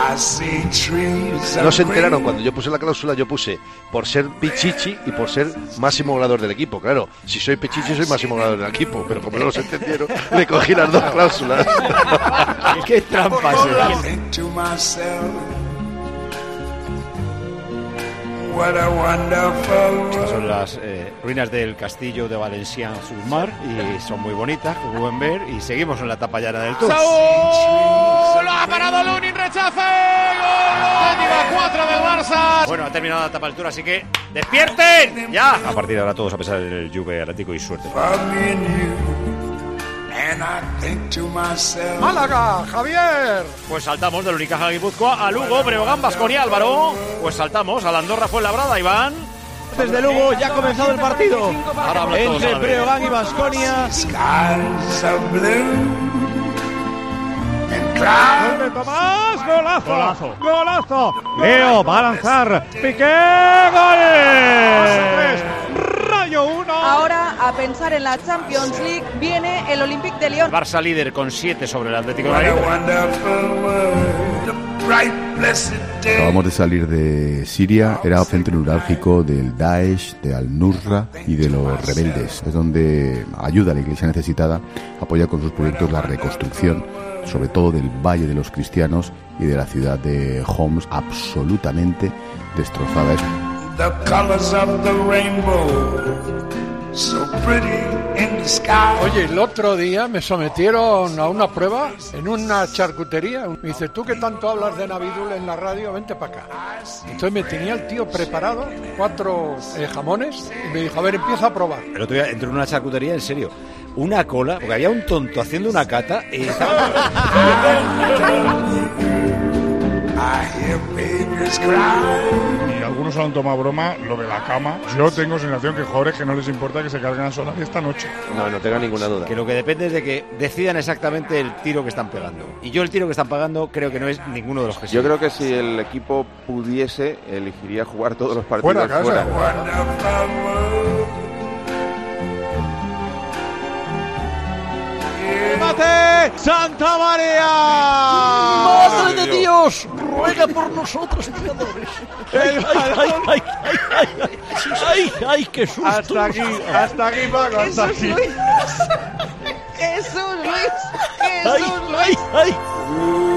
No se enteraron cuando yo puse la cláusula, yo puse por ser Pichichi y por ser máximo goleador del equipo. Claro, si soy Pichichi soy máximo goleador del equipo, pero como no los entendieron, le cogí las dos cláusulas. ¡Qué trampas! Estas son las ruinas del castillo de Valenciennes-sur-Mar y son muy bonitas, como pueden ver, y seguimos en la etapa llana del Tour. ¡Saúl! ¡Ha parado Lunin! ¡Rechace! ¡Gol! 4 del Barça. Bueno, ha terminado la etapa del Tour, así que ¡despierten! ¡Ya! A partir de ahora todos a pesar del Juve Atlético y suerte. ¡Málaga, Javier! Pues saltamos del Unicaja Guipúzcoa a Lugo, Breogán, Baskonia, Álvaro. Pues saltamos a la Andorra Fuenlabrada, Iván. Desde Lugo ya ha comenzado el partido entre Breogán y Baskonia. Tomás, golazo, golazo. Leo va a lanzar, Piqué, gol. Rayo 1. Ahora a pensar en la Champions League viene el Olympique de Lyon. Barça líder con 7 sobre el Atlético de Madrid. Acabamos de salir de Siria, era centro neurálgico del Daesh, de Al-Nusra y de los rebeldes. Es donde ayuda a la Iglesia necesitada, apoya con sus proyectos la reconstrucción, sobre todo del Valle de los Cristianos y de la ciudad de Homs, absolutamente destrozada. Oye, el otro día me sometieron a una prueba en una charcutería. Me dice, tú que tanto hablas de Navidul en la radio, vente para acá. Entonces me tenía el tío preparado 4 jamones y me dijo, a ver, empieza a probar. El otro día entré en una charcutería, en serio, una cola, porque había un tonto haciendo una cata y estaba... Y algunos han tomado broma lo de la cama. Yo tengo sensación que jugadores que no les importa que se carguen a Solari esta noche. No tenga ninguna duda. Que lo que depende es de que decidan exactamente el tiro que están pegando. Y yo el tiro que están pegando creo que no es ninguno de los que Yo creo que si el equipo pudiese, elegiría jugar todos los partidos fuera. ¡Mate! ¡Santa María! ¡Madre de Dios! ¡Ruega por nosotros, pecadores! ¡Ay, qué susto! Hasta aquí, Paco, hasta aquí. Jesús Luis. ¡Ay!